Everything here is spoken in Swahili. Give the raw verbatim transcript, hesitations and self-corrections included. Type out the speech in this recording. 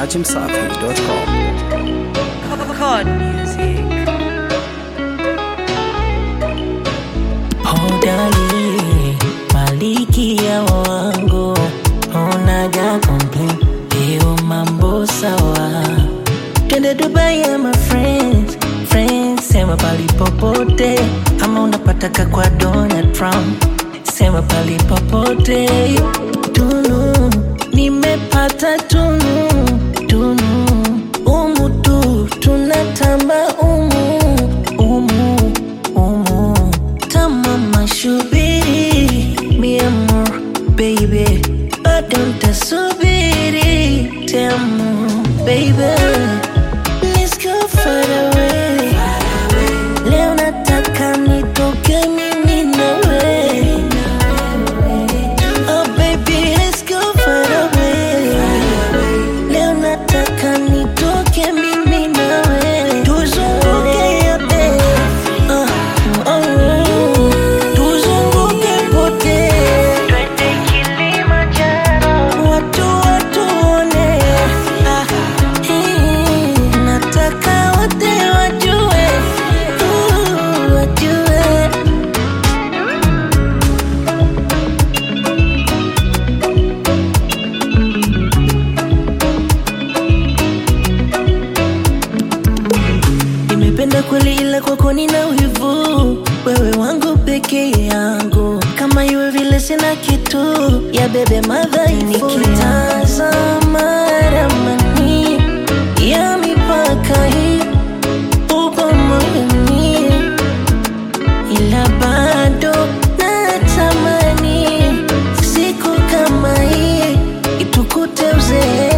dachimsafi dot com. Chord music. Hodari, malikia wangu, unaga complain, leo mambo sawa. Twende Dubai ya my friends, friends, sema pali popote. Ama unapataka kwa Donald Trump, sema pali popote. Tunu, nimepata tunu, tunu. Umu tu, tunatamba umu, umu, umu. Tamama shubiri, mi amor, baby. Bado ntasubiri, te amo, baby. Let's go far away. Leo nataka nitoke mimi nawe. Oh baby, let's go far away. Leo nataka nitoke mimi nawe. Tuzunguke yote. Uh, oh, tuzunguke pote. Twende Kilimanjaro. Watu watuone. Ah, hii, nataka wote wajue. Uh, wajue. Nimependa kweli ila kwako nina wivu, wewe wangu peke yangu, kama iwe vile sina kitu ya bebe madhaifu. Nikitazama ramani ya mipaka hii upo moyoni, ila bado natamani siku kama hii itukute uzee.